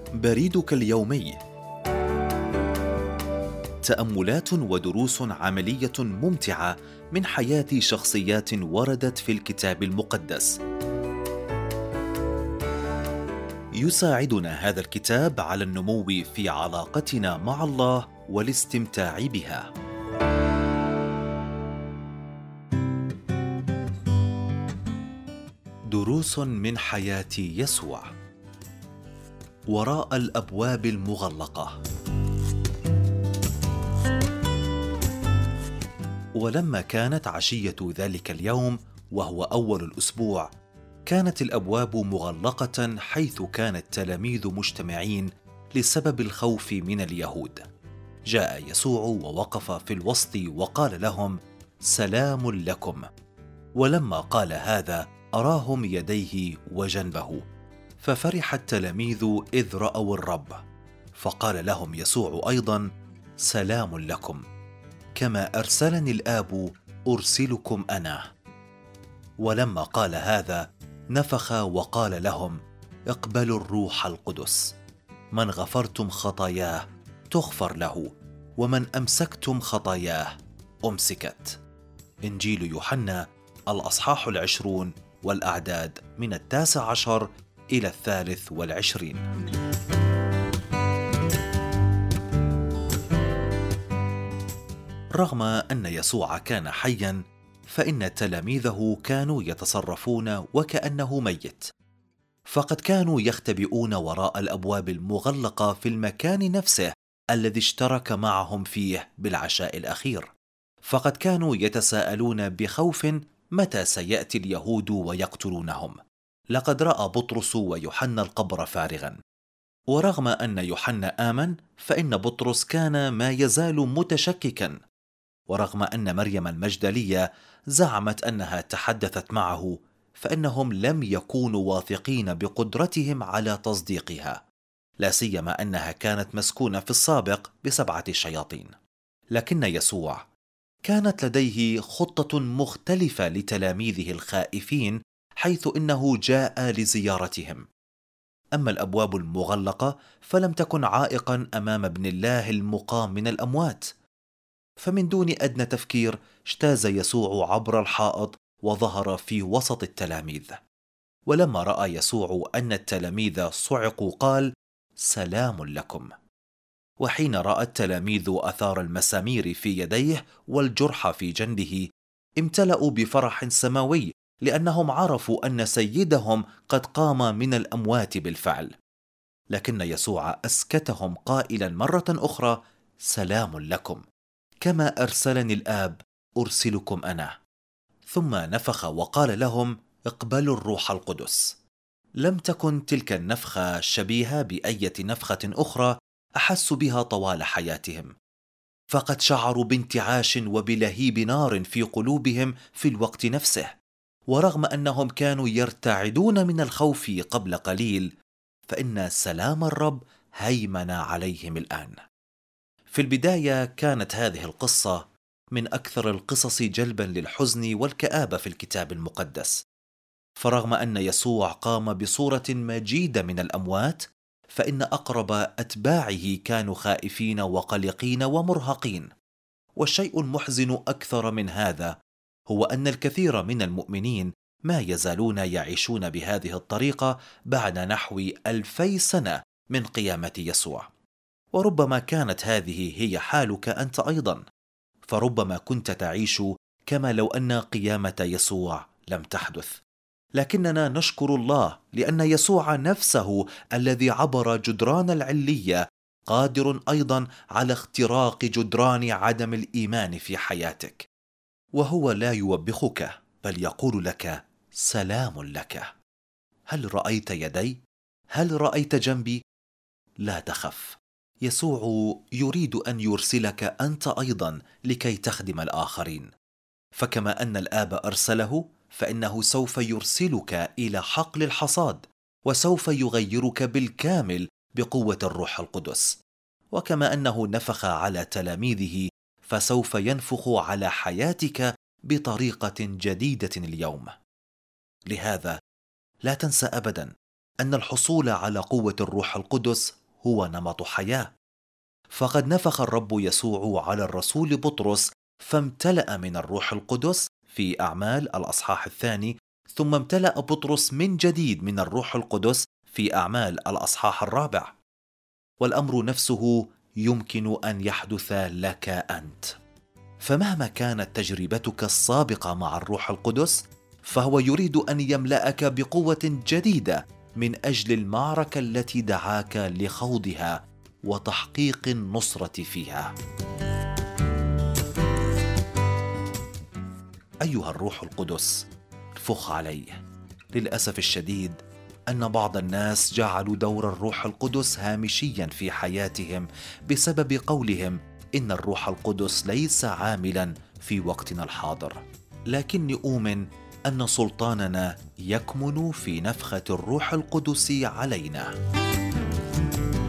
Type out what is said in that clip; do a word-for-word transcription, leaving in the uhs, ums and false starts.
بريدك اليومي. تأملات ودروس عملية ممتعة من حياة شخصيات وردت في الكتاب المقدس. يساعدنا هذا الكتاب على النمو في علاقتنا مع الله والاستمتاع بها. دروس من حياة يسوع. وراء الأبواب المغلقة. ولما كانت عشية ذلك اليوم وهو أول الأسبوع، كانت الأبواب مغلقة حيث كان التلاميذ مجتمعين لسبب الخوف من اليهود. جاء يسوع ووقف في الوسط وقال لهم: سلام لكم. ولما قال هذا أراهم يديه وجنبه، ففرح التلاميذ إذ رأوا الرب. فقال لهم يسوع أيضا: سلام لكم، كما أرسلني الآب أرسلكم أنا. ولما قال هذا نفخ وقال لهم: اقبلوا الروح القدس. من غفرتم خطاياه تغفر له، ومن أمسكتم خطاياه أمسكت. إنجيل يوحنا الأصحاح العشرون والأعداد من التاسع عشر إلى الثالث والعشرين. رغم أن يسوع كان حياً، فإن تلاميذه كانوا يتصرفون وكأنه ميت، فقد كانوا يختبئون وراء الأبواب المغلقة في المكان نفسه الذي اشترك معهم فيه بالعشاء الأخير. فقد كانوا يتساءلون بخوف متى سيأتي اليهود ويقتلونهم. لقد رأى بطرس ويوحنا القبر فارغا، ورغم أن يوحنا آمن، فإن بطرس كان ما يزال متشككا. ورغم أن مريم المجدلية زعمت أنها تحدثت معه، فإنهم لم يكونوا واثقين بقدرتهم على تصديقها، لا سيما أنها كانت مسكونة في السابق بسبعة شياطين. لكن يسوع كانت لديه خطة مختلفة لتلاميذه الخائفين، حيث إنه جاء لزيارتهم. أما الأبواب المغلقة فلم تكن عائقا أمام ابن الله المقام من الأموات. فمن دون أدنى تفكير اجتاز يسوع عبر الحائط وظهر في وسط التلاميذ. ولما رأى يسوع أن التلاميذ صعقوا قال: سلام لكم. وحين رأى التلاميذ أثار المسامير في يديه والجرح في جنبه، امتلأوا بفرح سماوي، لأنهم عرفوا أن سيدهم قد قام من الأموات بالفعل. لكن يسوع أسكتهم قائلا مرة أخرى: سلام لكم، كما أرسلني الآب أرسلكم أنا. ثم نفخ وقال لهم: اقبلوا الروح القدس. لم تكن تلك النفخة شبيهة بأية نفخة أخرى أحسوا بها طوال حياتهم، فقد شعروا بانتعاش وبلهيب نار في قلوبهم في الوقت نفسه. ورغم أنهم كانوا يرتعدون من الخوف قبل قليل، فإن سلام الرب هيمن عليهم الآن. في البداية كانت هذه القصة من أكثر القصص جلبا للحزن والكآبة في الكتاب المقدس. فرغم أن يسوع قام بصورة مجيدة من الأموات، فإن أقرب أتباعه كانوا خائفين وقلقين ومرهقين. والشيء المحزن أكثر من هذا هو أن الكثير من المؤمنين ما يزالون يعيشون بهذه الطريقة بعد نحو ألفي سنة من قيامة يسوع. وربما كانت هذه هي حالك أنت أيضا، فربما كنت تعيش كما لو أن قيامة يسوع لم تحدث. لكننا نشكر الله لأن يسوع نفسه الذي عبر جدران العلية قادر أيضا على اختراق جدران عدم الإيمان في حياتك. وهو لا يوبخك، بل يقول لك: سلام لك. هل رأيت يدي؟ هل رأيت جنبي؟ لا تخف، يسوع يريد أن يرسلك أنت أيضا لكي تخدم الآخرين. فكما أن الآب أرسله، فإنه سوف يرسلك إلى حقل الحصاد، وسوف يغيرك بالكامل بقوة الروح القدس. وكما أنه نفخ على تلاميذه، فسوف ينفخ على حياتك بطريقة جديدة اليوم. لهذا لا تنسى أبدا أن الحصول على قوة الروح القدس هو نمط حياة. فقد نفخ الرب يسوع على الرسول بطرس فامتلأ من الروح القدس في أعمال الأصحاح الثاني، ثم امتلأ بطرس من جديد من الروح القدس في أعمال الأصحاح الرابع. والأمر نفسه يمكن أن يحدث لك أنت. فمهما كانت تجربتك السابقة مع الروح القدس، فهو يريد أن يملأك بقوة جديدة من أجل المعركة التي دعاك لخوضها وتحقيق النصرة فيها. أيها الروح القدس، فخ عليه. للأسف الشديد أن بعض الناس جعلوا دور الروح القدس هامشيا في حياتهم بسبب قولهم إن الروح القدس ليس عاملا في وقتنا الحاضر. لكني أؤمن أن سلطاننا يكمن في نفخة الروح القدس علينا.